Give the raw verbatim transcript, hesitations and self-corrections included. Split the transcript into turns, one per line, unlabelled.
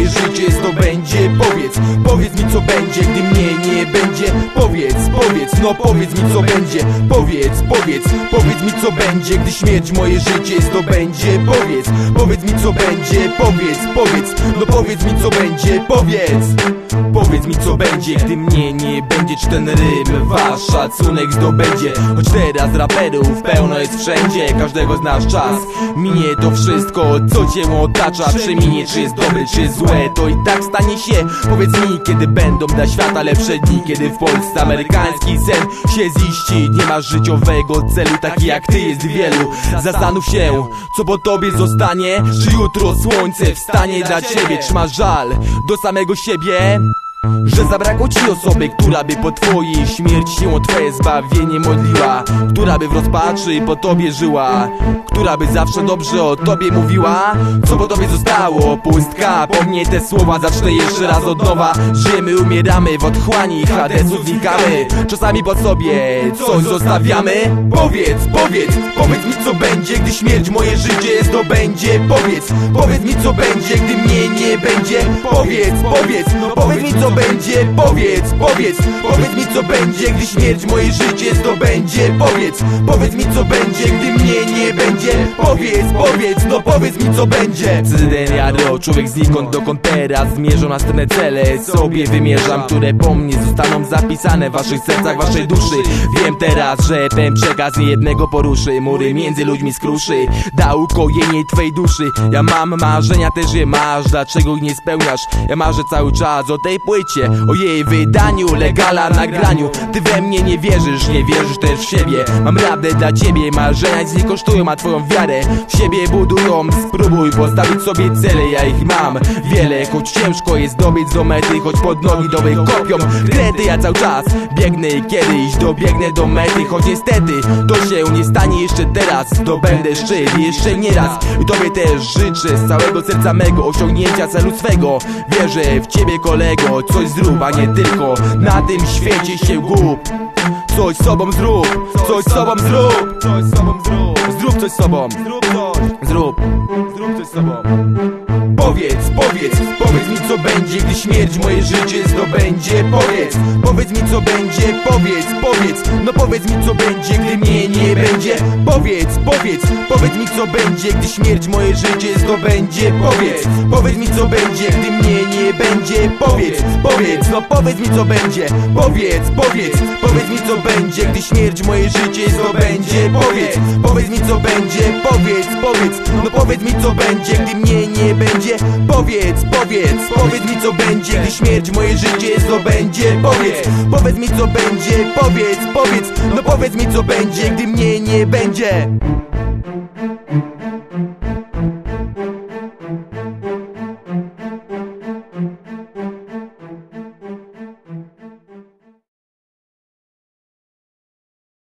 moje życie zdobędzie. Powiedz, powiedz mi co będzie, gdy mnie nie będzie. Powiedz, powiedz, no powiedz mi co będzie. Powiedz, powiedz, powiedz mi co będzie, gdy śmierć moje życie zdobędzie. Powiedz, powiedz mi co będzie. Powiedz, powiedz, no powiedz mi co będzie. Powiedz, powiedz mi co będzie, gdy mnie nie będzie. Czy ten rym wasz szacunek zdobędzie? Choć teraz raperów pełno jest wszędzie, każdego z nas czas minie to wszystko, co cię otacza. Przeminie, czy jest dobre, czy złe, to i tak stanie się. Powiedz mi, kiedy będą dla świata lepsze dni, kiedy w Polsce amerykański sen się ziści. Nie masz życiowego celu, taki jak ty jest wielu. Zastanów się, co po tobie zostanie. Czy jutro słońce wstanie dla ciebie? Czy masz żal do samego siebie, że zabrakło ci osoby, która by po twojej śmierci się o twoje zbawienie modliła, która by w rozpaczy po tobie żyła, która by zawsze dobrze o tobie mówiła? Co po tobie zostało? Pustka. Po mnie te słowa zacznę jeszcze raz od nowa. Żyjemy, umieramy, w otchłani Hadesu znikamy. Czasami po sobie coś zostawiamy. Powiedz, powiedz, powiedz mi co będzie, gdy śmierć moje życie zdobędzie. Powiedz, powiedz mi co będzie, gdy mnie nie będzie. Powiedz, powiedz, no powiedz mi co będzie. Powiedz, powiedz, powiedz mi co będzie, gdy śmierć moje życie zdobędzie. Powiedz, powiedz mi co będzie, gdy mnie nie będzie. Powiedz, powiedz, no powiedz mi co będzie. Cyden Jaro, człowiek znikąd dokąd teraz zmierzą następne cele. Sobie wymierzam, które po mnie zostaną zapisane w waszych sercach, waszej duszy. Wiem teraz, że ten przekaz niejednego poruszy, mury między ludźmi skruszy, da ukojenie twej duszy. Ja mam marzenia, też je masz, dlaczego ich nie spełniasz? Ja marzę cały czas o tej płycie, o jej wydaniu, legala, nagraniu. Ty we mnie nie wierzysz, nie wierzysz też w siebie. Mam radę dla ciebie, marzenia nic nie kosztują, a twoją wiarę w siebie budują. Spróbuj postawić sobie cele, ja ich mam wiele, choć ciężko jest dobiec do mety, choć pod nogi doby kopią krety. Ja cały czas biegnę i kiedyś dobiegnę do mety, choć niestety to się nie stanie jeszcze teraz. Zdobędę szczyt jeszcze nie raz i tobie też życzę z całego serca mego osiągnięcia celu swego. Wierzę w ciebie kolego, coś zrób, a nie tylko na tym świecie się gub. Coś z sobą zrób, coś z sobą zrób, coś z sobą zrób, zrób coś z sobą, zrób coś, zrób, zrób coś z sobą. Powiedz, powiedz, powiedz mi co będzie, gdy śmierć moje życie zdobędzie. Powiedz, powiedz mi co będzie, powiedz, powiedz, no powiedz mi co będzie, gdy mnie nie będzie. Powiedz, powiedz, powiedz mi co będzie, gdy śmierć moje życie zdobędzie. Powiedz, powiedz mi co będzie, gdy mnie nie będzie. Powiedz, powiedz, no powiedz mi co będzie. Powiedz, powiedz, powiedz mi co będzie, gdy śmierć moje życie zdobędzie. Powiedz, powiedz mi co będzie, powiedz, powiedz, no powiedz mi co będzie, gdy mnie nie będzie. Powiedz, powiedz, powiedz mi co będzie, gdy śmierć moje życie zdobędzie. Powiedz, powiedz mi co będzie, powiedz, powiedz, no powiedz mi co będzie, gdy mnie nie będzie.